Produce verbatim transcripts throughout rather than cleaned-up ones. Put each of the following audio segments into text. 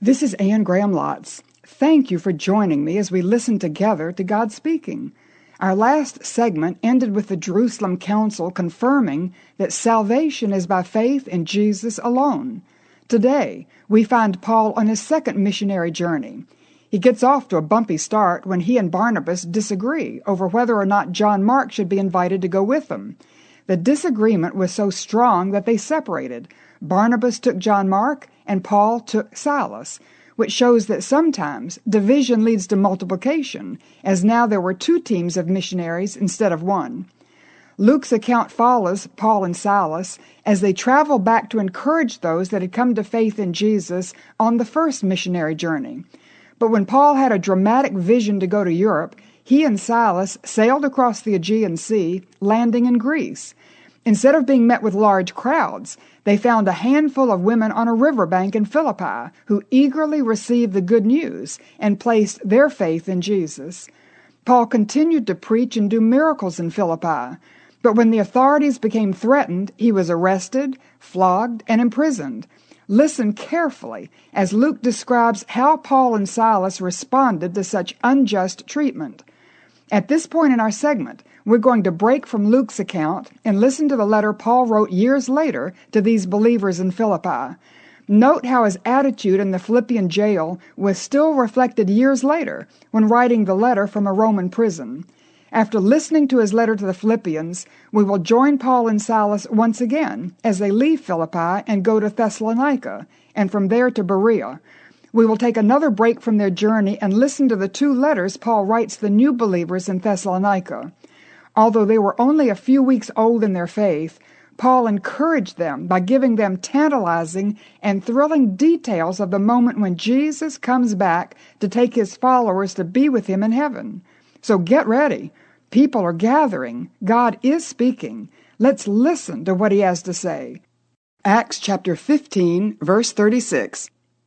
This is Anne Graham-Lotz. Thank you for joining me as we listen together to God speaking. Our last segment ended with the Jerusalem Council confirming that salvation is by faith in Jesus alone. Today, we find Paul on his second missionary journey. He gets off to a bumpy start when he and Barnabas disagree over whether or not John Mark should be invited to go with them. The disagreement was so strong that they separated. Barnabas took John Mark, and Paul took Silas, which shows that sometimes division leads to multiplication, as now there were two teams of missionaries instead of one. Luke's account follows Paul and Silas as they travel back to encourage those that had come to faith in Jesus on the first missionary journey. But when Paul had a dramatic vision to go to Europe, he and Silas sailed across the Aegean Sea, landing in Greece. Instead of being met with large crowds, they found a handful of women on a riverbank in Philippi who eagerly received the good news and placed their faith in Jesus. Paul continued to preach and do miracles in Philippi, but when the authorities became threatened, he was arrested, flogged, and imprisoned. Listen carefully as Luke describes how Paul and Silas responded to such unjust treatment. At this point in our segment, we're going to break from Luke's account and listen to the letter Paul wrote years later to these believers in Philippi. Note how his attitude in the Philippian jail was still reflected years later when writing the letter from a Roman prison. After listening to his letter to the Philippians, we will join Paul and Silas once again as they leave Philippi and go to Thessalonica, and from there to Berea. We will take another break from their journey and listen to the two letters Paul writes the new believers in Thessalonica. Although they were only a few weeks old in their faith, Paul encouraged them by giving them tantalizing and thrilling details of the moment when Jesus comes back to take his followers to be with him in heaven. So get ready. People are gathering. God is speaking. Let's listen to what he has to say. Acts chapter fifteen, verse thirty-six.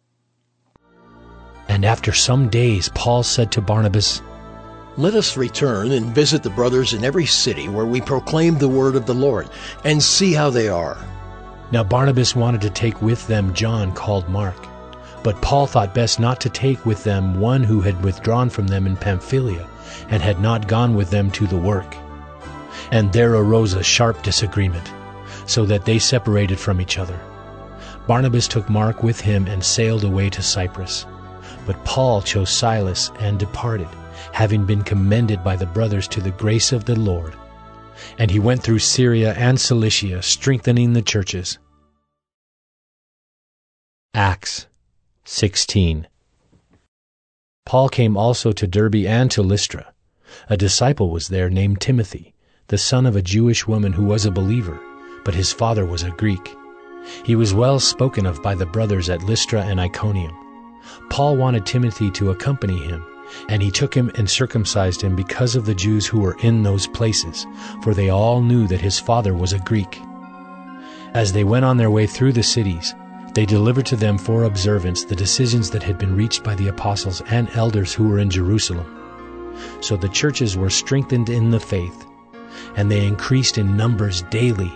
And after some days Paul said to Barnabas, "Let us return and visit the brothers in every city where we proclaim the word of the Lord, and see how they are." Now Barnabas wanted to take with them John called Mark, but Paul thought best not to take with them one who had withdrawn from them in Pamphylia, and had not gone with them to the work. And there arose a sharp disagreement, so that they separated from each other. Barnabas took Mark with him and sailed away to Cyprus. But Paul chose Silas and departed, having been commended by the brothers to the grace of the Lord. And he went through Syria and Cilicia, strengthening the churches. Acts sixteen. Paul came also to Derbe and to Lystra. A disciple was there named Timothy, the son of a Jewish woman who was a believer, but his father was a Greek. He was well spoken of by the brothers at Lystra and Iconium. Paul wanted Timothy to accompany him, and he took him and circumcised him because of the Jews who were in those places, for they all knew that his father was a Greek. As they went on their way through the cities, they delivered to them for observance the decisions that had been reached by the apostles and elders who were in Jerusalem. So the churches were strengthened in the faith, and they increased in numbers daily.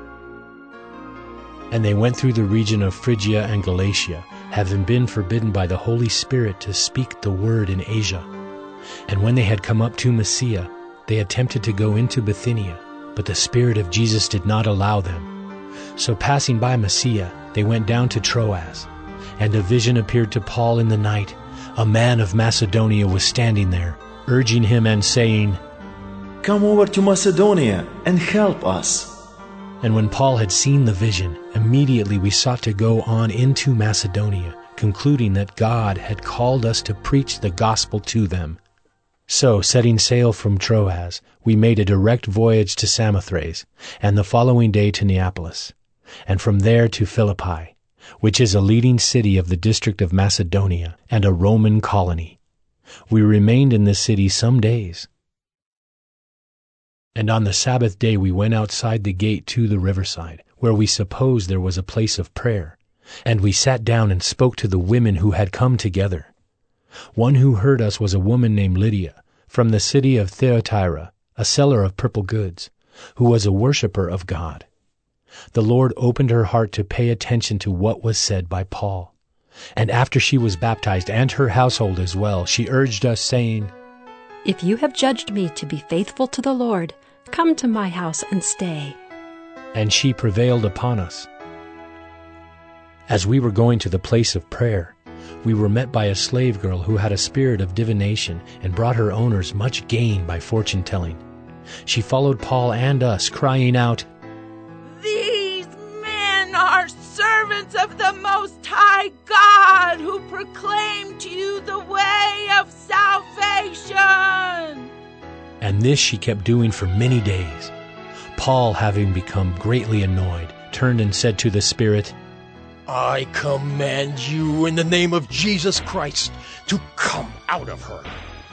And they went through the region of Phrygia and Galatia, having been forbidden by the Holy Spirit to speak the word in Asia. And when they had come up to Mysia, they attempted to go into Bithynia, but the Spirit of Jesus did not allow them. So passing by Mysia, they went down to Troas. And a vision appeared to Paul in the night. A man of Macedonia was standing there, urging him and saying, "Come over to Macedonia and help us." And when Paul had seen the vision, immediately we sought to go on into Macedonia, concluding that God had called us to preach the gospel to them. So, setting sail from Troas, we made a direct voyage to Samothrace, and the following day to Neapolis, and from there to Philippi, which is a leading city of the district of Macedonia, and a Roman colony. We remained in this city some days. And on the Sabbath day we went outside the gate to the riverside, where we supposed there was a place of prayer. And we sat down and spoke to the women who had come together. One who heard us was a woman named Lydia, from the city of Thyatira, a seller of purple goods, who was a worshipper of God. The Lord opened her heart to pay attention to what was said by Paul. And after she was baptized, and her household as well, she urged us, saying, If you have judged me to be faithful to the Lord, come to my house and stay. And she prevailed upon us. As we were going to the place of prayer, we were met by a slave girl who had a spirit of divination and brought her owners much gain by fortune-telling. She followed Paul and us, crying out, These men are servants of the Most High God, who proclaim to you the way of salvation. And this she kept doing for many days. Paul, having become greatly annoyed, turned and said to the spirit, I command you in the name of Jesus Christ to come out of her.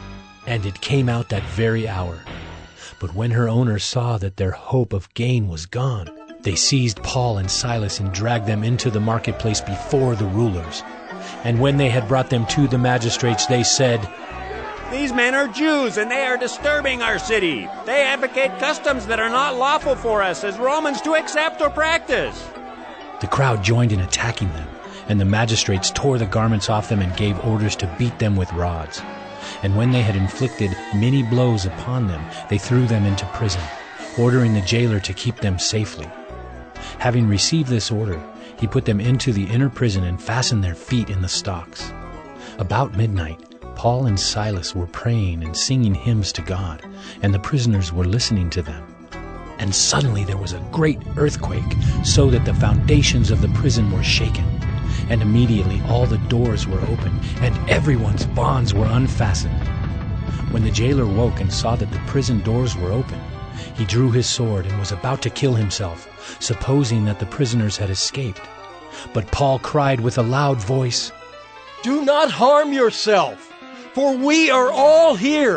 And it came out that very hour. But when her owners saw that their hope of gain was gone, they seized Paul and Silas and dragged them into the marketplace before the rulers. And when they had brought them to the magistrates, they said, These men are Jews, and they are disturbing our city. They advocate customs that are not lawful for us as Romans to accept or practice. The crowd joined in attacking them, and the magistrates tore the garments off them and gave orders to beat them with rods. And when they had inflicted many blows upon them, they threw them into prison, ordering the jailer to keep them safely. Having received this order, he put them into the inner prison and fastened their feet in the stocks. About midnight, Paul and Silas were praying and singing hymns to God, and the prisoners were listening to them. And suddenly there was a great earthquake, so that the foundations of the prison were shaken. And immediately all the doors were opened, and everyone's bonds were unfastened. When the jailer woke and saw that the prison doors were open, he drew his sword and was about to kill himself, supposing that the prisoners had escaped. But Paul cried with a loud voice, Do not harm yourself, for we are all here.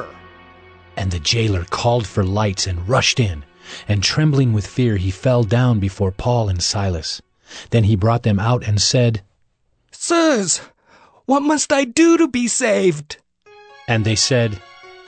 And the jailer called for lights and rushed in, and trembling with fear he fell down before Paul and Silas. Then he brought them out and said, Sirs, what must I do to be saved? And they said,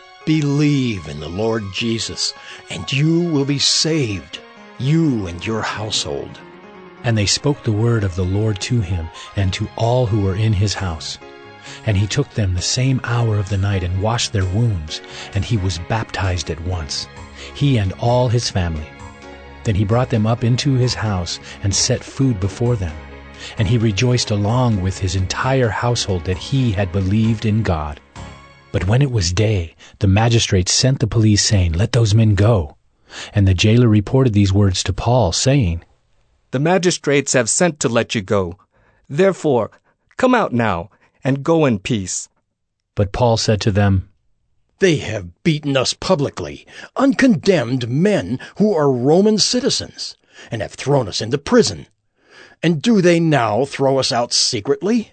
Believe in the Lord Jesus, and you will be saved, you and your household. And they spoke the word of the Lord to him and to all who were in his house. And he took them the same hour of the night and washed their wounds, and he was baptized at once, he and all his family. Then he brought them up into his house and set food before them. And he rejoiced along with his entire household that he had believed in God. But when it was day, the magistrates sent the police, saying, Let those men go. And the jailer reported these words to Paul, saying, The magistrates have sent to let you go. Therefore, come out now, and go in peace. But Paul said to them, They have beaten us publicly, uncondemned men who are Roman citizens, and have thrown us into prison. And do they now throw us out secretly?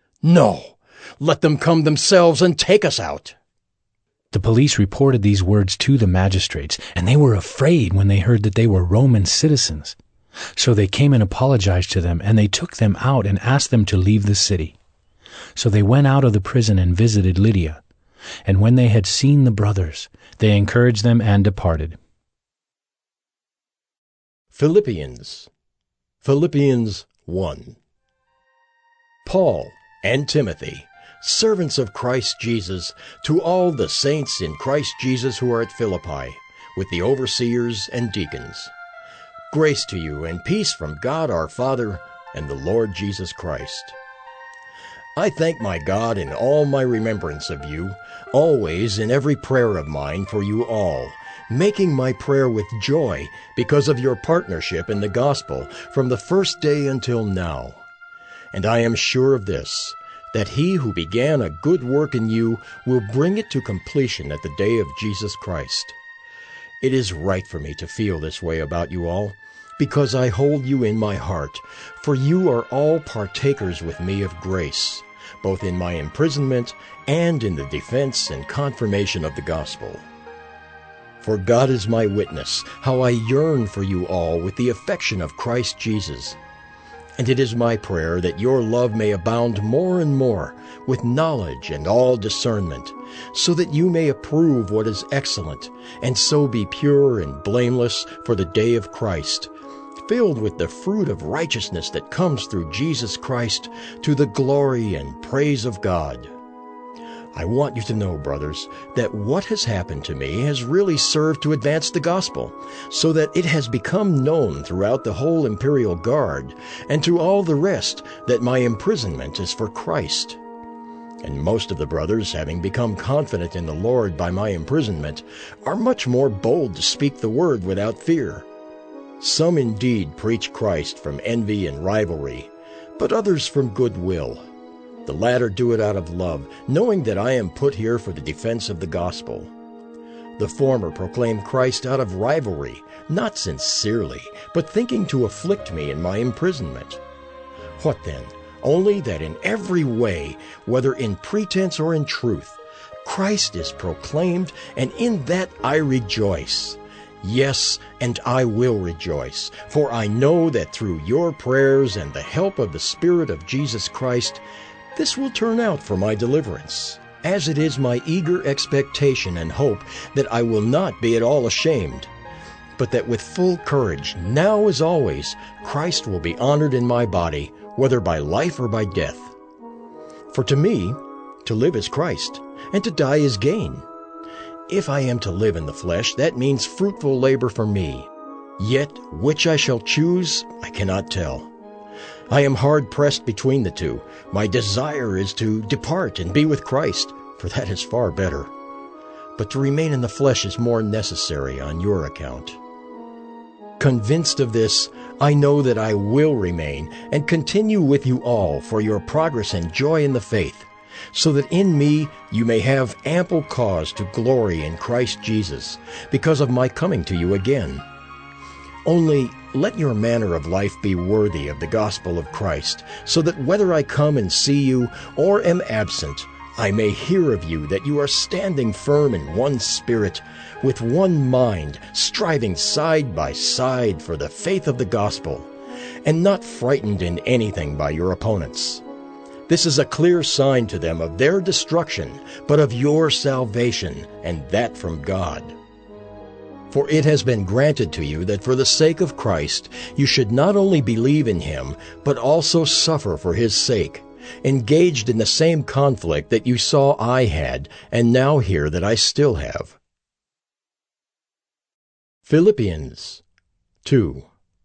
No, let them come themselves and take us out. The police reported these words to the magistrates, and they were afraid when they heard that they were Roman citizens. So they came and apologized to them, and they took them out and asked them to leave the city. So they went out of the prison and visited Lydia. And when they had seen the brothers, they encouraged them and departed. Philippians Philippians one. Paul and Timothy, servants of Christ Jesus, to all the saints in Christ Jesus who are at Philippi, with the overseers and deacons. Grace to you and peace from God our Father and the Lord Jesus Christ. I thank my God in all my remembrance of you, always in every prayer of mine for you all, making my prayer with joy because of your partnership in the gospel from the first day until now. And I am sure of this, that he who began a good work in you will bring it to completion at the day of Jesus Christ. It is right for me to feel this way about you all, because I hold you in my heart, for you are all partakers with me of grace, both in my imprisonment and in the defense and confirmation of the gospel. For God is my witness, how I yearn for you all with the affection of Christ Jesus. And it is my prayer that your love may abound more and more with knowledge and all discernment, so that you may approve what is excellent, and so be pure and blameless for the day of Christ, filled with the fruit of righteousness that comes through Jesus Christ, to the glory and praise of God. I want you to know, brothers, that what has happened to me has really served to advance the gospel, so that it has become known throughout the whole imperial guard and to all the rest that my imprisonment is for Christ. And most of the brothers, having become confident in the Lord by my imprisonment, are much more bold to speak the word without fear. Some indeed preach Christ from envy and rivalry, but others from goodwill. The latter do it out of love, knowing that I am put here for the defense of the gospel. The former proclaim Christ out of rivalry, not sincerely, but thinking to afflict me in my imprisonment. What then? Only that in every way, whether in pretense or in truth, Christ is proclaimed, and in that I rejoice. Yes, and I will rejoice, for I know that through your prayers and the help of the Spirit of Jesus Christ, this will turn out for my deliverance, as it is my eager expectation and hope that I will not be at all ashamed, but that with full courage, now as always, Christ will be honored in my body, whether by life or by death. For to me, to live is Christ, and to die is gain. If I am to live in the flesh, that means fruitful labor for me. Yet which I shall choose, I cannot tell. I am hard-pressed between the two. My desire is to depart and be with Christ, for that is far better. But to remain in the flesh is more necessary on your account. Convinced of this, I know that I will remain and continue with you all for your progress and joy in the faith, so that in me you may have ample cause to glory in Christ Jesus, because of my coming to you again. Only let your manner of life be worthy of the gospel of Christ, so that whether I come and see you or am absent, I may hear of you that you are standing firm in one spirit, with one mind, striving side by side for the faith of the gospel, and not frightened in anything by your opponents. This is a clear sign to them of their destruction, but of your salvation, and that from God. For it has been granted to you that for the sake of Christ you should not only believe in him, but also suffer for his sake, engaged in the same conflict that you saw I had, and now hear that I still have. Philippians two.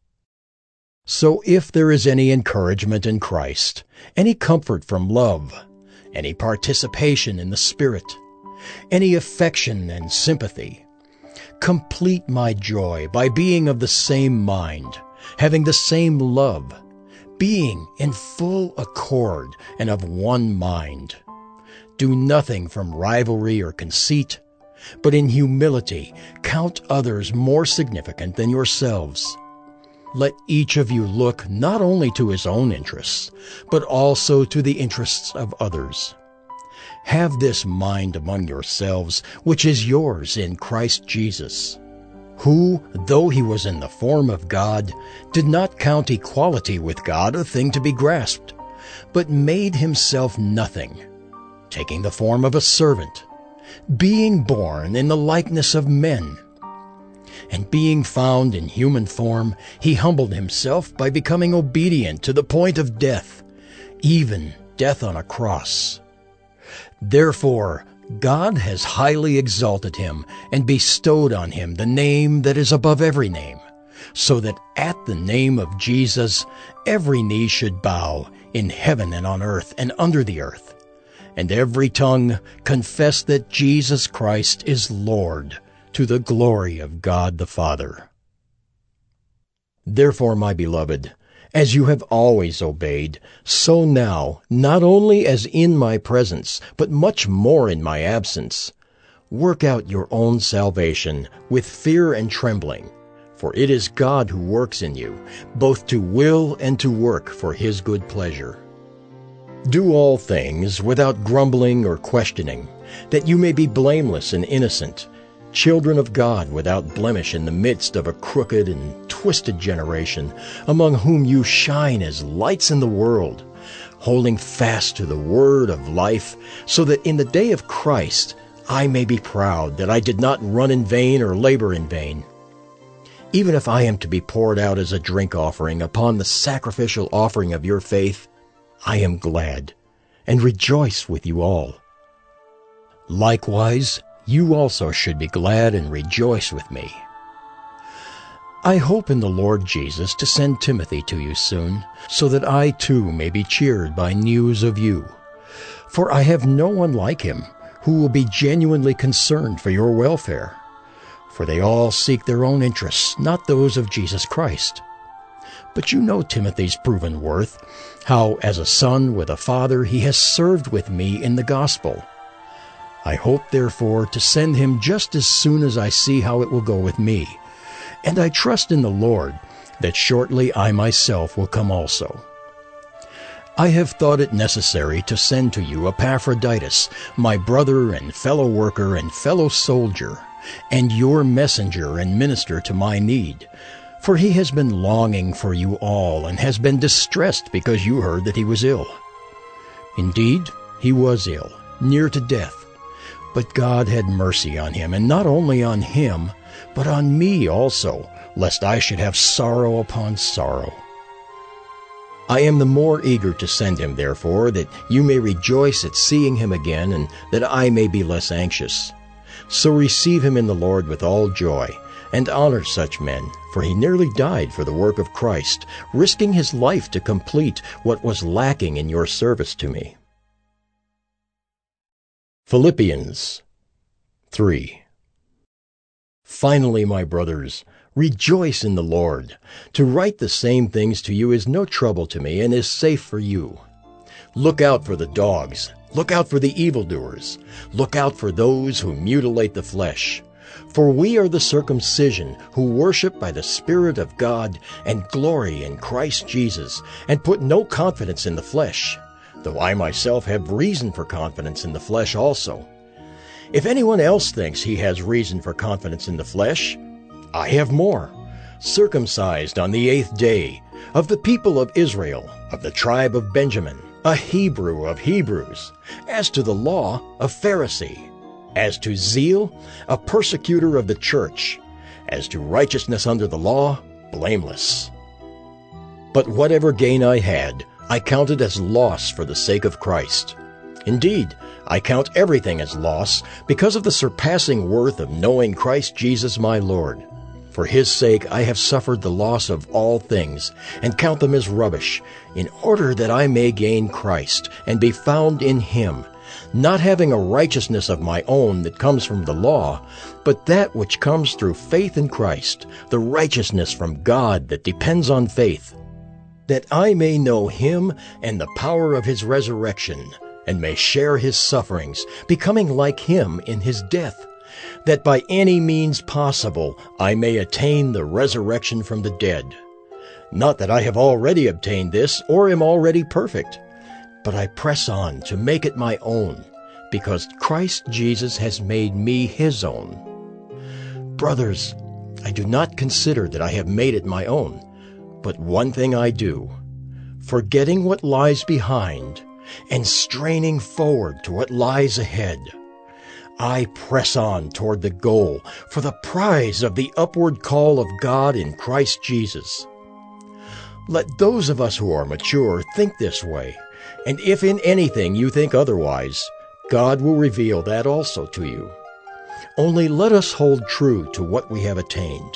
So if there is any encouragement in Christ, any comfort from love, any participation in the Spirit, any affection and sympathy, complete my joy by being of the same mind, having the same love, being in full accord and of one mind. Do nothing from rivalry or conceit, but in humility count others more significant than yourselves. Let each of you look not only to his own interests, but also to the interests of others. Have this mind among yourselves, which is yours in Christ Jesus, who, though he was in the form of God, did not count equality with God a thing to be grasped, but made himself nothing, taking the form of a servant, being born in the likeness of men. And being found in human form, he humbled himself by becoming obedient to the point of death, even death on a cross. Therefore, God has highly exalted him and bestowed on him the name that is above every name, so that at the name of Jesus every knee should bow in heaven and on earth and under the earth, and every tongue confess that Jesus Christ is Lord, to the glory of God the Father. Therefore, my beloved, as you have always obeyed, so now, not only as in my presence, but much more in my absence, work out your own salvation with fear and trembling, for it is God who works in you, both to will and to work for his good pleasure. Do all things without grumbling or questioning, that you may be blameless and innocent, children of God without blemish in the midst of a crooked and twisted generation, among whom you shine as lights in the world, holding fast to the word of life, so that in the day of Christ I may be proud that I did not run in vain or labor in vain. even if I am to be poured out as a drink offering upon the sacrificial offering of your faith, I am glad and rejoice with you all. Likewise, you also should be glad and rejoice with me. I hope in the Lord Jesus to send Timothy to you soon, so that I too may be cheered by news of you. For I have no one like him who will be genuinely concerned for your welfare. For they all seek their own interests, not those of Jesus Christ. But you know Timothy's proven worth, how as a son with a father he has served with me in the gospel. I hope, therefore, to send him just as soon as I see how it will go with me. And I trust in the Lord that shortly I myself will come also. I have thought it necessary to send to you Epaphroditus, my brother and fellow worker and fellow soldier, and your messenger and minister to my need. For he has been longing for you all, and has been distressed because you heard that he was ill. Indeed, he was ill, near to death. But God had mercy on him, and not only on him, but on me also, lest I should have sorrow upon sorrow. I am the more eager to send him, therefore, that you may rejoice at seeing him again, and that I may be less anxious. So receive him in the Lord with all joy, and honor such men, for he nearly died for the work of Christ, risking his life to complete what was lacking in your service to me. Philippians three. Finally, my brothers, rejoice in the Lord. To write the same things to you is no trouble to me and is safe for you. Look out for the dogs. Look out for the evildoers. Look out for those who mutilate the flesh. For we are the circumcision who worship by the Spirit of God and glory in Christ Jesus, and put no confidence in the flesh, though I myself have reason for confidence in the flesh also. If anyone else thinks he has reason for confidence in the flesh, I have more. Circumcised on the eighth day, of the people of Israel, of the tribe of Benjamin, a Hebrew of Hebrews, as to the law, a Pharisee, as to zeal, a persecutor of the church, as to righteousness under the law, blameless. But whatever gain I had, I counted as loss for the sake of Christ. Indeed, I count everything as loss because of the surpassing worth of knowing Christ Jesus my Lord. For his sake I have suffered the loss of all things, and count them as rubbish, in order that I may gain Christ, and be found in him, not having a righteousness of my own that comes from the law, but that which comes through faith in Christ, the righteousness from God that depends on faith, that I may know him and the power of his resurrection, and may share his sufferings, becoming like him in his death, that by any means possible I may attain the resurrection from the dead. Not that I have already obtained this, or am already perfect, but I press on to make it my own, because Christ Jesus has made me his own. Brothers, I do not consider that I have made it my own, but one thing I do, forgetting what lies behind, and straining forward to what lies ahead, I press on toward the goal for the prize of the upward call of God in Christ Jesus. Let those of us who are mature think this way, and if in anything you think otherwise, God will reveal that also to you. Only let us hold true to what we have attained.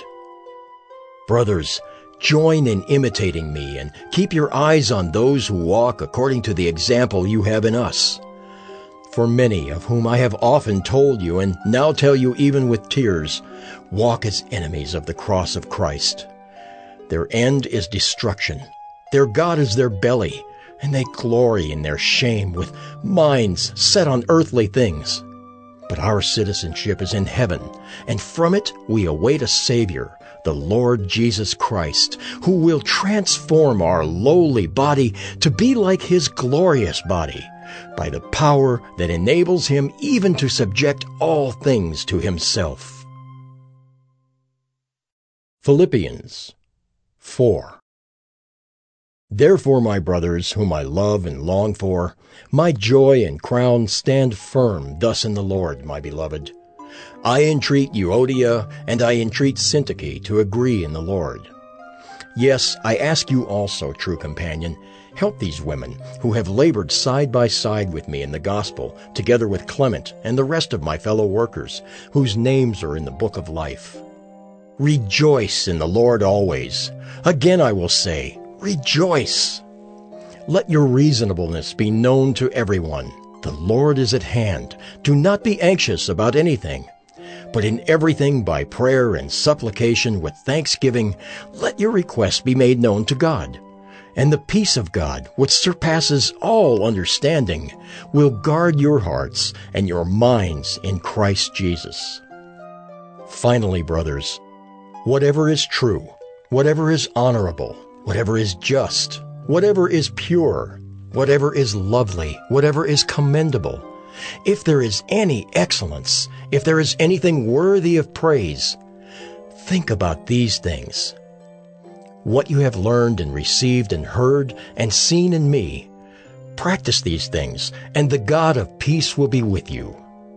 Brothers, join in imitating me, and keep your eyes on those who walk according to the example you have in us. For many, of whom I have often told you, and now tell you even with tears, walk as enemies of the cross of Christ. Their end is destruction. Their God is their belly, and they glory in their shame with minds set on earthly things. But our citizenship is in heaven, and from it we await a Savior, the Lord Jesus Christ, who will transform our lowly body to be like his glorious body, by the power that enables him even to subject all things to himself. Philippians four. Therefore, my brothers, whom I love and long for, my joy and crown, stand firm thus in the Lord, my beloved. I entreat Euodia and I entreat Syntyche to agree in the Lord. Yes, I ask you also, true companion, help these women who have labored side by side with me in the gospel, together with Clement and the rest of my fellow workers, whose names are in the book of life. Rejoice in the Lord always. Again I will say, rejoice. Let your reasonableness be known to everyone. The Lord is at hand. Do not be anxious about anything, but in everything by prayer and supplication with thanksgiving, let your requests be made known to God. And the peace of God, which surpasses all understanding, will guard your hearts and your minds in Christ Jesus. Finally, brothers, whatever is true, whatever is honorable, whatever is just, whatever is pure, whatever is lovely, whatever is commendable, if there is any excellence, if there is anything worthy of praise, think about these things. What you have learned and received and heard and seen in me, practice these things, and the God of peace will be with you.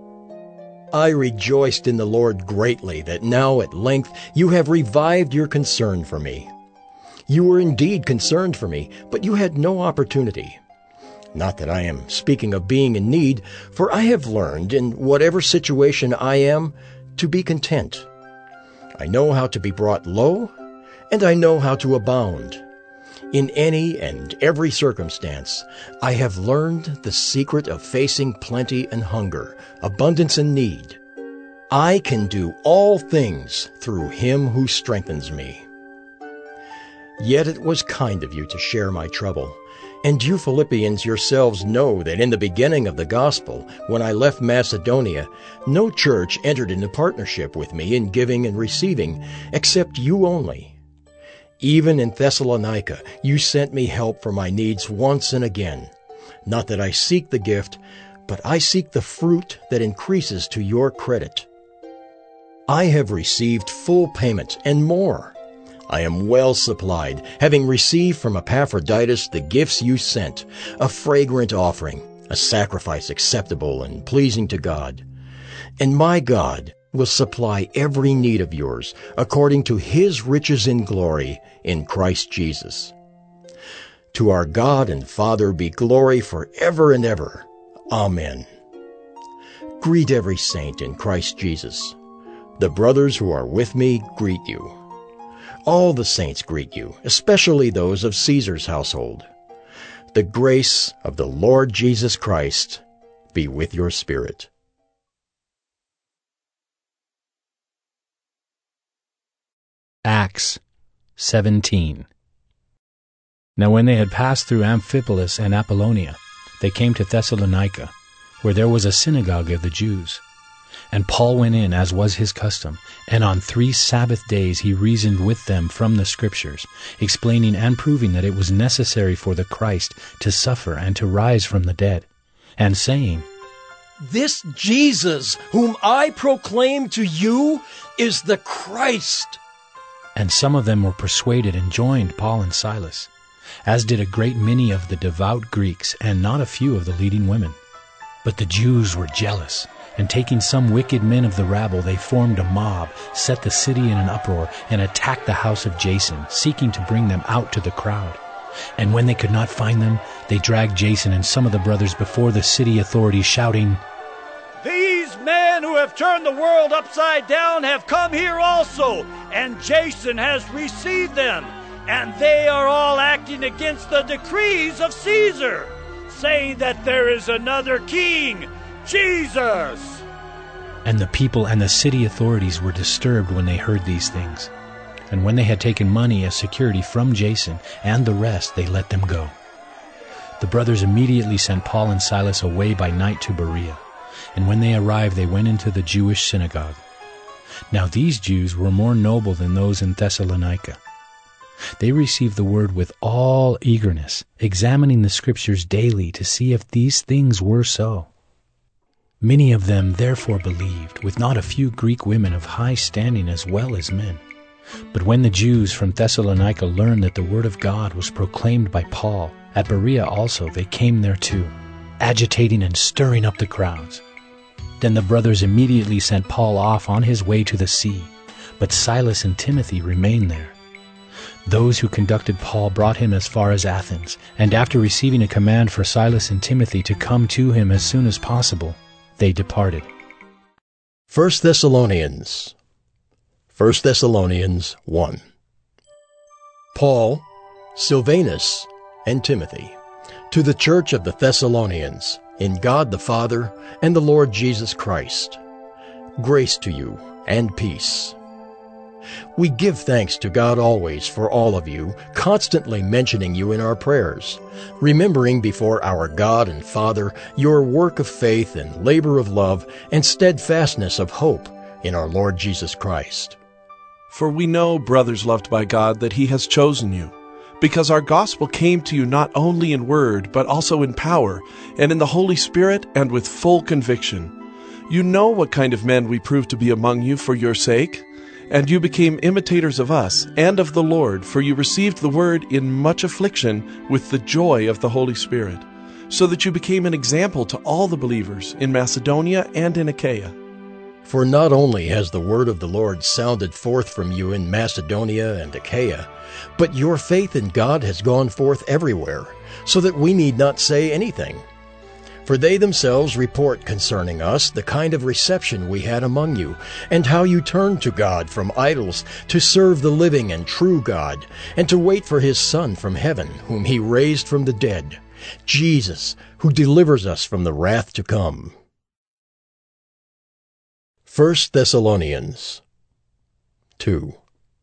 I rejoiced in the Lord greatly that now at length you have revived your concern for me. You were indeed concerned for me, but you had no opportunity. Not that I am speaking of being in need, for I have learned, in whatever situation I am, to be content. I know how to be brought low, and I know how to abound. In any and every circumstance, I have learned the secret of facing plenty and hunger, abundance and need. I can do all things through him who strengthens me. Yet it was kind of you to share my trouble. And you Philippians yourselves know that in the beginning of the gospel, when I left Macedonia, no church entered into partnership with me in giving and receiving, except you only. Even in Thessalonica, you sent me help for my needs once and again. Not that I seek the gift, but I seek the fruit that increases to your credit. I have received full payment and more. I am well supplied, having received from Epaphroditus the gifts you sent, a fragrant offering, a sacrifice acceptable and pleasing to God. And my God will supply every need of yours according to his riches in glory in Christ Jesus. To our God and Father be glory forever and ever. Amen. Greet every saint in Christ Jesus. The brothers who are with me greet you. All the saints greet you, especially those of Caesar's household. The grace of the Lord Jesus Christ be with your spirit. Acts seventeen. Now when they had passed through Amphipolis and Apollonia, they came to Thessalonica, where there was a synagogue of the Jews. And Paul went in, as was his custom, and on three Sabbath days he reasoned with them from the Scriptures, explaining and proving that it was necessary for the Christ to suffer and to rise from the dead, and saying, This Jesus, whom I proclaim to you, is the Christ. And some of them were persuaded and joined Paul and Silas, as did a great many of the devout Greeks, and not a few of the leading women. But the Jews were jealous, and taking some wicked men of the rabble, they formed a mob, set the city in an uproar, and attacked the house of Jason, seeking to bring them out to the crowd. And when they could not find them, they dragged Jason and some of the brothers before the city authorities, shouting, These men who have turned the world upside down have come here also, and Jason has received them, and they are all acting against the decrees of Caesar, saying that there is another king, Jesus. And the people and the city authorities were disturbed when they heard these things. And when they had taken money as security from Jason and the rest, they let them go. The brothers immediately sent Paul and Silas away by night to Berea. And when they arrived, they went into the Jewish synagogue. Now these Jews were more noble than those in Thessalonica. They received the word with all eagerness, examining the Scriptures daily to see if these things were so. Many of them therefore believed, with not a few Greek women of high standing as well as men. But when the Jews from Thessalonica learned that the word of God was proclaimed by Paul, at Berea also they came there too, agitating and stirring up the crowds. Then the brothers immediately sent Paul off on his way to the sea, but Silas and Timothy remained there. Those who conducted Paul brought him as far as Athens, and after receiving a command for Silas and Timothy to come to him as soon as possible, they departed. First Thessalonians. First Thessalonians one. Paul, Silvanus, and Timothy, to the church of the Thessalonians, in God the Father and the Lord Jesus Christ. Grace to you and peace. We give thanks to God always for all of you, constantly mentioning you in our prayers, remembering before our God and Father your work of faith and labor of love and steadfastness of hope in our Lord Jesus Christ. For we know, brothers loved by God, that He has chosen you, because our gospel came to you not only in word, but also in power, and in the Holy Spirit, and with full conviction. You know what kind of men we proved to be among you for your sake, and you became imitators of us and of the Lord, for you received the word in much affliction with the joy of the Holy Spirit, so that you became an example to all the believers in Macedonia and in Achaia. For not only has the word of the Lord sounded forth from you in Macedonia and Achaia, but your faith in God has gone forth everywhere, so that we need not say anything. For they themselves report concerning us the kind of reception we had among you, and how you turned to God from idols to serve the living and true God, and to wait for His Son from heaven, whom He raised from the dead, Jesus, who delivers us from the wrath to come. First Thessalonians two.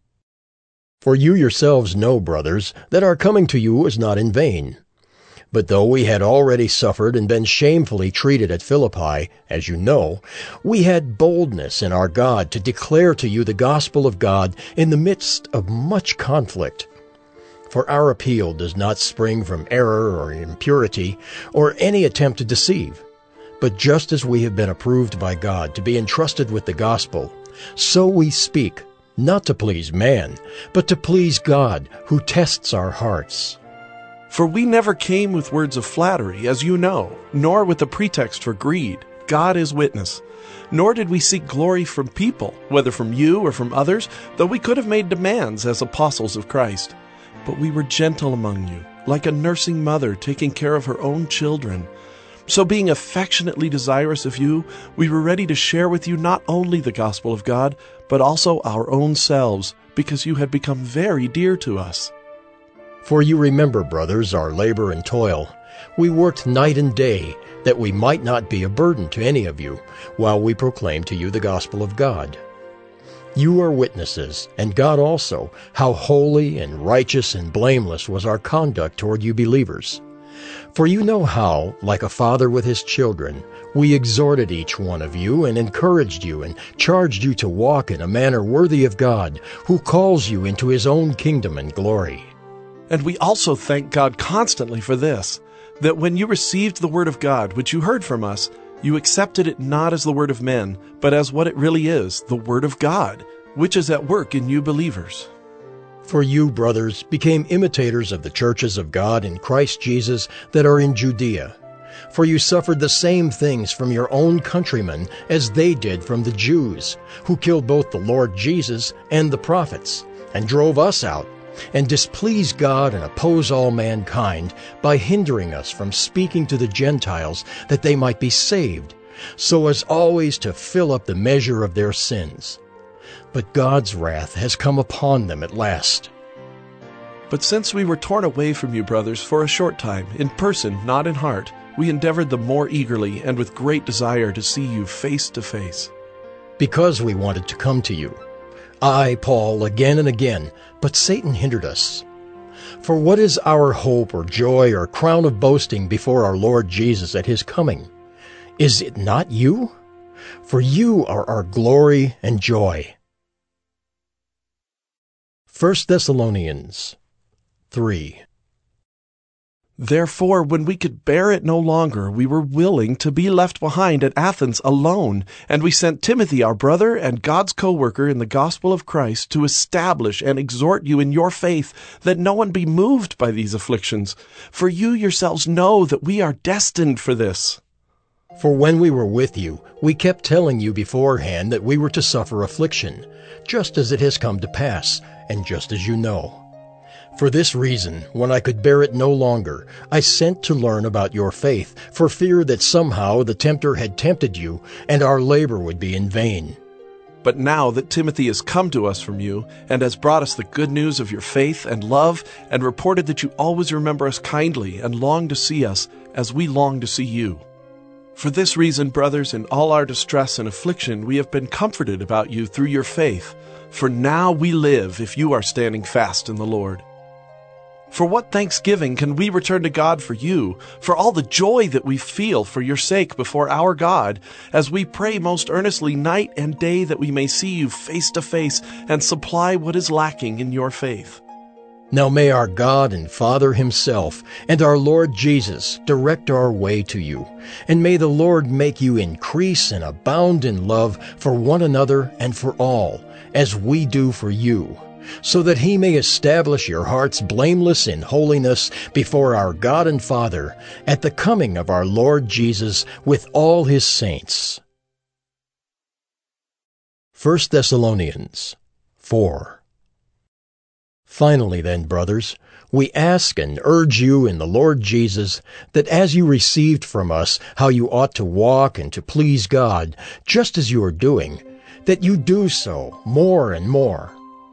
For you yourselves know, brothers, that our coming to you was not in vain. But though we had already suffered and been shamefully treated at Philippi, as you know, we had boldness in our God to declare to you the gospel of God in the midst of much conflict. For our appeal does not spring from error or impurity or any attempt to deceive. But just as we have been approved by God to be entrusted with the gospel, so we speak, not to please man, but to please God, who tests our hearts. For we never came with words of flattery, as you know, nor with a pretext for greed. God is witness. Nor did we seek glory from people, whether from you or from others, though we could have made demands as apostles of Christ. But we were gentle among you, like a nursing mother taking care of her own children. So being affectionately desirous of you, we were ready to share with you not only the gospel of God, but also our own selves, because you had become very dear to us. For you remember, brothers, our labor and toil. We worked night and day, that we might not be a burden to any of you, while we proclaim to you the gospel of God. You are witnesses, and God also, how holy and righteous and blameless was our conduct toward you believers. For you know how, like a father with his children, we exhorted each one of you and encouraged you and charged you to walk in a manner worthy of God, who calls you into His own kingdom and glory. And we also thank God constantly for this, that when you received the word of God, which you heard from us, you accepted it not as the word of men, but as what it really is, the word of God, which is at work in you believers. For you, brothers, became imitators of the churches of God in Christ Jesus that are in Judea. For you suffered the same things from your own countrymen as they did from the Jews, who killed both the Lord Jesus and the prophets, and drove us out, and displease God and oppose all mankind by hindering us from speaking to the Gentiles that they might be saved, so as always to fill up the measure of their sins. But God's wrath has come upon them at last. But since we were torn away from you, brothers, for a short time, in person, not in heart, we endeavored the more eagerly and with great desire to see you face to face. Because we wanted to come to you. I, Paul, again and again, but Satan hindered us. For what is our hope or joy or crown of boasting before our Lord Jesus at His coming? Is it not you? For you are our glory and joy. First Thessalonians three. Therefore, when we could bear it no longer, we were willing to be left behind at Athens alone, and we sent Timothy, our brother and God's co-worker in the gospel of Christ, to establish and exhort you in your faith, that no one be moved by these afflictions. For you yourselves know that we are destined for this. For when we were with you, we kept telling you beforehand that we were to suffer affliction, just as it has come to pass, and just as you know. For this reason, when I could bear it no longer, I sent to learn about your faith, for fear that somehow the tempter had tempted you, and our labor would be in vain. But now that Timothy has come to us from you, and has brought us the good news of your faith and love, and reported that you always remember us kindly and long to see us, as we long to see you. For this reason, brothers, in all our distress and affliction, we have been comforted about you through your faith. For now we live if you are standing fast in the Lord. For what thanksgiving can we return to God for you, for all the joy that we feel for your sake before our God, as we pray most earnestly night and day that we may see you face to face and supply what is lacking in your faith? Now may our God and Father himself and our Lord Jesus direct our way to you, and may the Lord make you increase and abound in love for one another and for all, as we do for you, so that he may establish your hearts blameless in holiness before our God and Father at the coming of our Lord Jesus with all his saints. First Thessalonians four. Finally then, brothers, we ask and urge you in the Lord Jesus that as you received from us how you ought to walk and to please God, just as you are doing, that you do so more and more.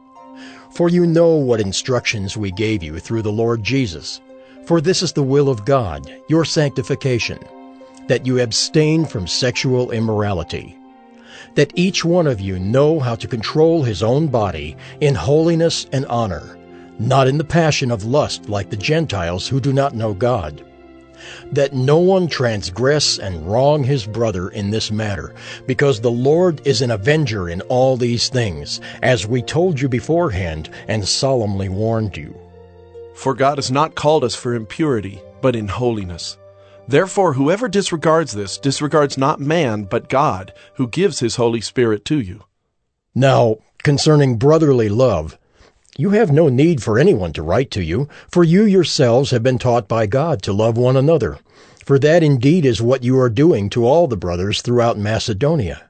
For you know what instructions we gave you through the Lord Jesus. For this is the will of God, your sanctification, that you abstain from sexual immorality, that each one of you know how to control his own body in holiness and honor, not in the passion of lust like the Gentiles who do not know God, that no one transgress and wrong his brother in this matter, because the Lord is an avenger in all these things, as we told you beforehand and solemnly warned you. For God has not called us for impurity, but in holiness. Therefore, whoever disregards this disregards not man, but God, who gives his Holy Spirit to you. Now, concerning brotherly love, you have no need for anyone to write to you, for you yourselves have been taught by God to love one another. For that indeed is what you are doing to all the brothers throughout Macedonia.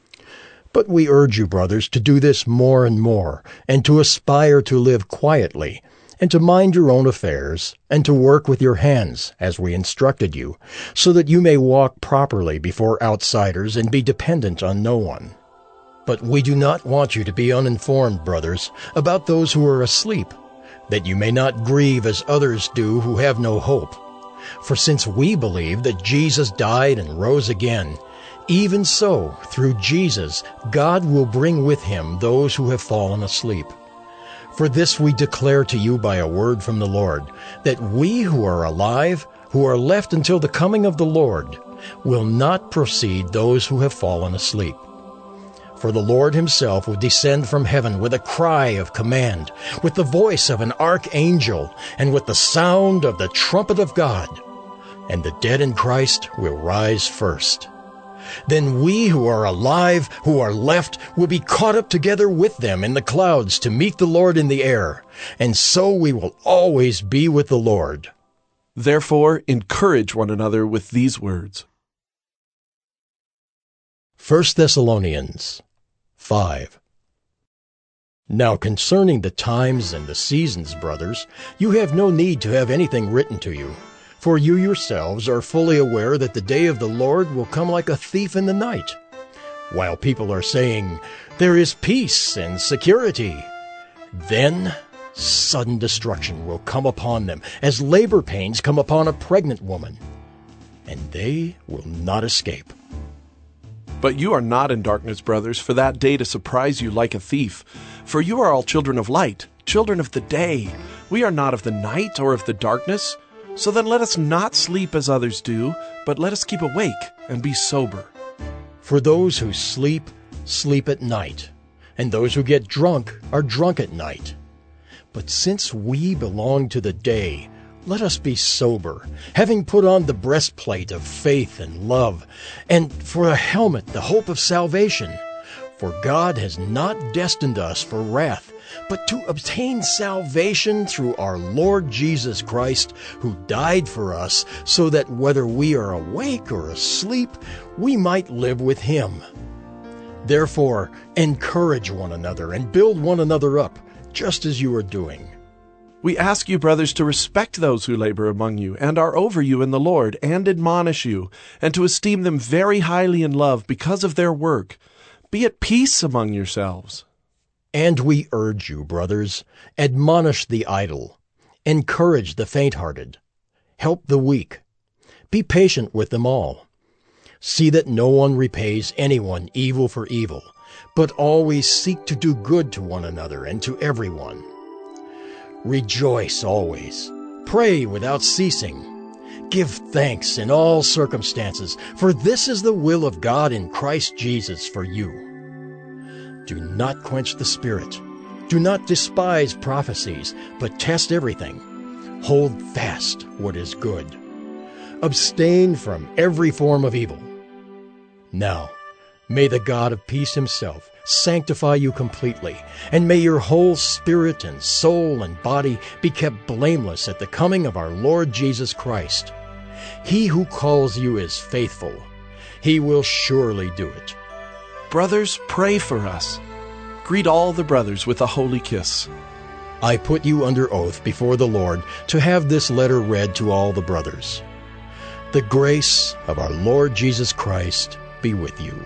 But we urge you, brothers, to do this more and more, and to aspire to live quietly, and to mind your own affairs, and to work with your hands, as we instructed you, so that you may walk properly before outsiders and be dependent on no one. But we do not want you to be uninformed, brothers, about those who are asleep, that you may not grieve as others do who have no hope. For since we believe that Jesus died and rose again, even so, through Jesus, God will bring with him those who have fallen asleep. For this we declare to you by a word from the Lord, that we who are alive, who are left until the coming of the Lord, will not precede those who have fallen asleep. For the Lord himself will descend from heaven with a cry of command, with the voice of an archangel, and with the sound of the trumpet of God. And the dead in Christ will rise first. Then we who are alive, who are left, will be caught up together with them in the clouds to meet the Lord in the air, and so we will always be with the Lord. Therefore, encourage one another with these words. First Thessalonians five. Now concerning the times and the seasons, brothers, you have no need to have anything written to you, for you yourselves are fully aware that the day of the Lord will come like a thief in the night. While people are saying, "There is peace and security," then sudden destruction will come upon them, as labor pains come upon a pregnant woman, and they will not escape. But you are not in darkness, brothers, for that day to surprise you like a thief. For you are all children of light, children of the day. We are not of the night or of the darkness. So then let us not sleep as others do, but let us keep awake and be sober. For those who sleep, sleep at night, and those who get drunk are drunk at night. But since we belong to the day, let us be sober, having put on the breastplate of faith and love, and for a helmet the hope of salvation. For God has not destined us for wrath, but to obtain salvation through our Lord Jesus Christ, who died for us, so that whether we are awake or asleep, we might live with him. Therefore, encourage one another and build one another up, just as you are doing. We ask you, brothers, to respect those who labor among you and are over you in the Lord, and admonish you, and to esteem them very highly in love because of their work. Be at peace among yourselves. And we urge you, brothers, admonish the idle, encourage the faint-hearted, help the weak, be patient with them all. See that no one repays anyone evil for evil, but always seek to do good to one another and to everyone. Rejoice always, pray without ceasing, give thanks in all circumstances, for this is the will of God in Christ Jesus for you. Do not quench the Spirit. Do not despise prophecies, but test everything. Hold fast what is good. Abstain from every form of evil. Now, may the God of peace himself sanctify you completely, and may your whole spirit and soul and body be kept blameless at the coming of our Lord Jesus Christ. He who calls you is faithful. He will surely do it. Brothers, pray for us. Greet all the brothers with a holy kiss. I put you under oath before the Lord to have this letter read to all the brothers. The grace of our Lord Jesus Christ be with you.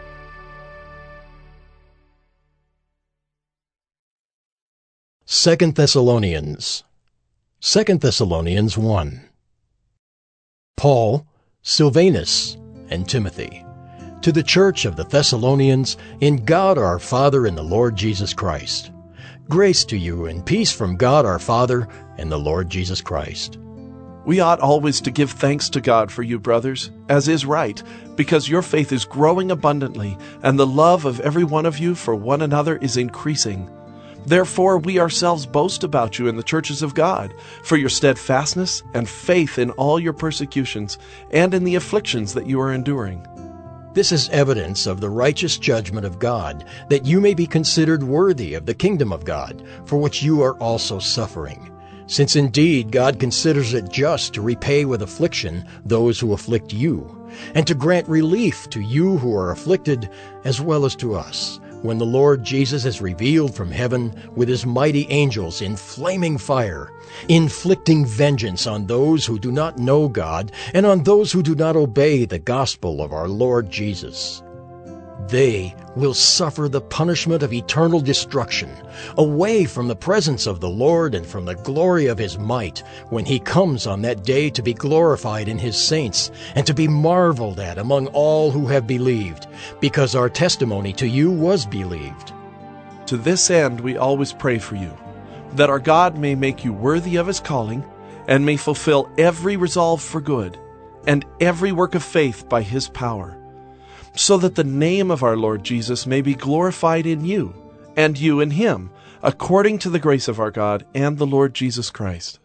Second Thessalonians. Second Thessalonians one. Paul, Silvanus, and Timothy, to the church of the Thessalonians, in God our Father and the Lord Jesus Christ. Grace to you and peace from God our Father and the Lord Jesus Christ. We ought always to give thanks to God for you, brothers, as is right, because your faith is growing abundantly, and the love of every one of you for one another is increasing. Therefore we ourselves boast about you in the churches of God, for your steadfastness and faith in all your persecutions, and in the afflictions that you are enduring. This is evidence of the righteous judgment of God, that you may be considered worthy of the kingdom of God, for which you are also suffering. Since indeed God considers it just to repay with affliction those who afflict you, and to grant relief to you who are afflicted, as well as to us, when the Lord Jesus is revealed from heaven with his mighty angels in flaming fire, inflicting vengeance on those who do not know God and on those who do not obey the gospel of our Lord Jesus. They will suffer the punishment of eternal destruction, away from the presence of the Lord and from the glory of his might, when he comes on that day to be glorified in his saints, and to be marveled at among all who have believed, because our testimony to you was believed. To this end we always pray for you, that our God may make you worthy of his calling, and may fulfill every resolve for good, and every work of faith by his power, so that the name of our Lord Jesus may be glorified in you, and you in him, according to the grace of our God and the Lord Jesus Christ.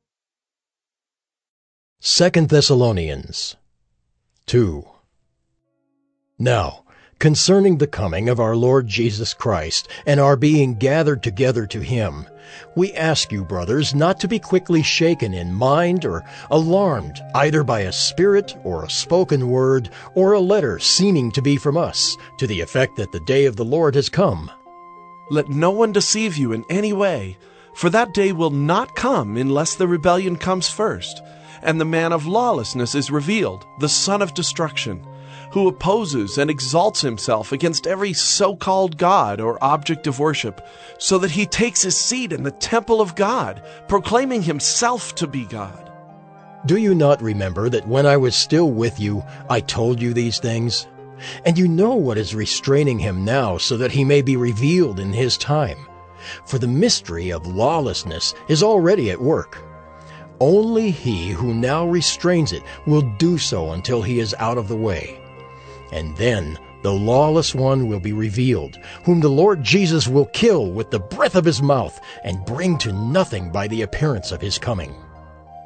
Second Thessalonians two. Now, concerning the coming of our Lord Jesus Christ, and our being gathered together to him, we ask you, brothers, not to be quickly shaken in mind or alarmed, either by a spirit or a spoken word or a letter seeming to be from us, to the effect that the day of the Lord has come. Let no one deceive you in any way, for that day will not come unless the rebellion comes first, and the man of lawlessness is revealed, the son of destruction, who opposes and exalts himself against every so-called God or object of worship, so that he takes his seat in the temple of God, proclaiming himself to be God. Do you not remember that when I was still with you, I told you these things? And you know what is restraining him now, so that he may be revealed in his time. For the mystery of lawlessness is already at work. Only he who now restrains it will do so until he is out of the way. And then the lawless one will be revealed, whom the Lord Jesus will kill with the breath of his mouth, and bring to nothing by the appearance of his coming.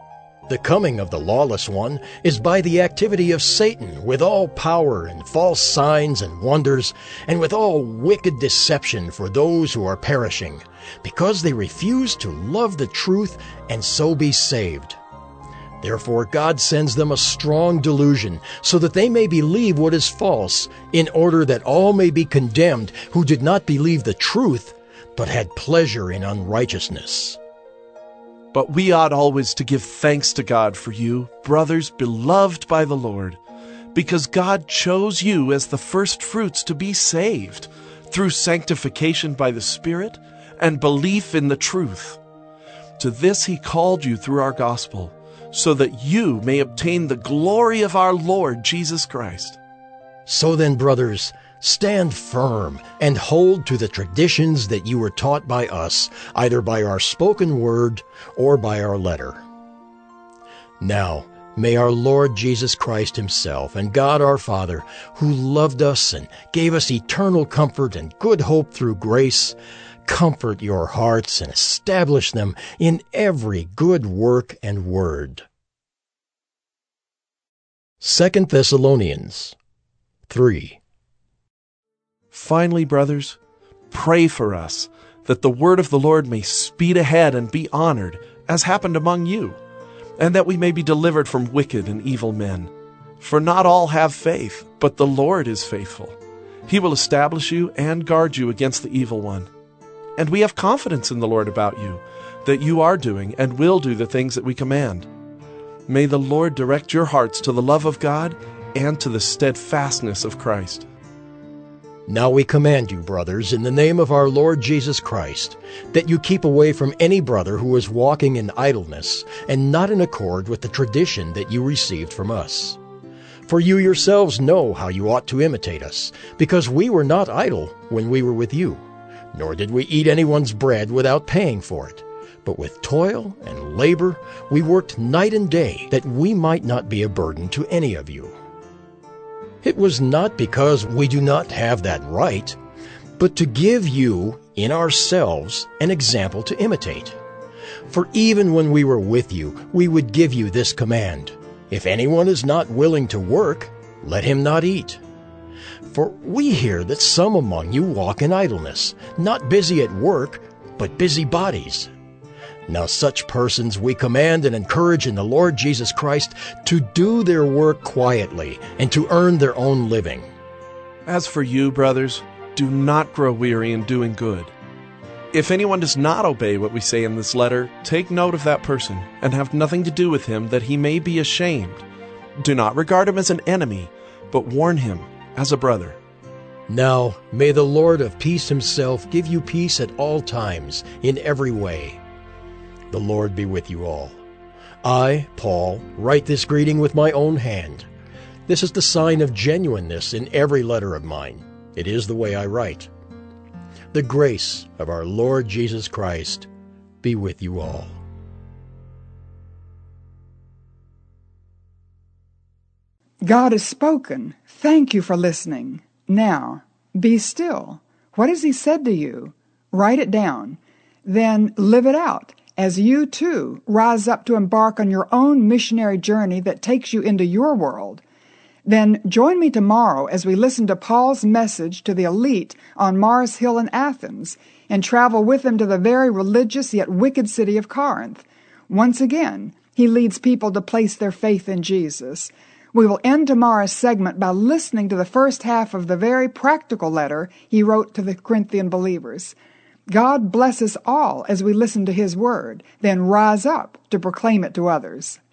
The coming of the lawless one is by the activity of Satan with all power and false signs and wonders, and with all wicked deception for those who are perishing, because they refuse to love the truth and so be saved. Therefore God sends them a strong delusion, so that they may believe what is false, in order that all may be condemned who did not believe the truth, but had pleasure in unrighteousness. But we ought always to give thanks to God for you, brothers beloved by the Lord, because God chose you as the first fruits to be saved, through sanctification by the Spirit and belief in the truth. To this he called you through our gospel, so that you may obtain the glory of our Lord Jesus Christ. So then, brothers, stand firm and hold to the traditions that you were taught by us, either by our spoken word or by our letter. Now, may our Lord Jesus Christ himself and God our Father, who loved us and gave us eternal comfort and good hope through grace, comfort your hearts and establish them in every good work and word. Second Thessalonians three. Finally, brothers, pray for us, that the word of the Lord may speed ahead and be honored, as happened among you, and that we may be delivered from wicked and evil men. For not all have faith, but the Lord is faithful. He will establish you and guard you against the evil one. And we have confidence in the Lord about you, that you are doing and will do the things that we command. May the Lord direct your hearts to the love of God and to the steadfastness of Christ. Now we command you, brothers, in the name of our Lord Jesus Christ, that you keep away from any brother who is walking in idleness and not in accord with the tradition that you received from us. For you yourselves know how you ought to imitate us, because we were not idle when we were with you, nor did we eat anyone's bread without paying for it. But with toil and labor we worked night and day, that we might not be a burden to any of you. It was not because we do not have that right, but to give you, in ourselves, an example to imitate. For even when we were with you, we would give you this command: if anyone is not willing to work, let him not eat. For we hear that some among you walk in idleness, not busy at work, but busy bodies. Now such persons we command and encourage in the Lord Jesus Christ to do their work quietly and to earn their own living. As for you, brothers, do not grow weary in doing good. If anyone does not obey what we say in this letter, take note of that person and have nothing to do with him, that he may be ashamed. Do not regard him as an enemy, but warn him as a brother. Now may the Lord of peace himself give you peace at all times, in every way. The Lord be with you all. I, Paul, write this greeting with my own hand. This is the sign of genuineness in every letter of mine. It is the way I write. The grace of our Lord Jesus Christ be with you all. God has spoken. Thank you for listening. Now, be still. What has he said to you? Write it down. Then live it out, as you, too, rise up to embark on your own missionary journey that takes you into your world. Then join me tomorrow as we listen to Paul's message to the elite on Mars Hill in Athens and travel with them to the very religious yet wicked city of Corinth. Once again, he leads people to place their faith in Jesus. We will end tomorrow's segment by listening to the first half of the very practical letter he wrote to the Corinthian believers. God bless us all as we listen to his word, then rise up to proclaim it to others.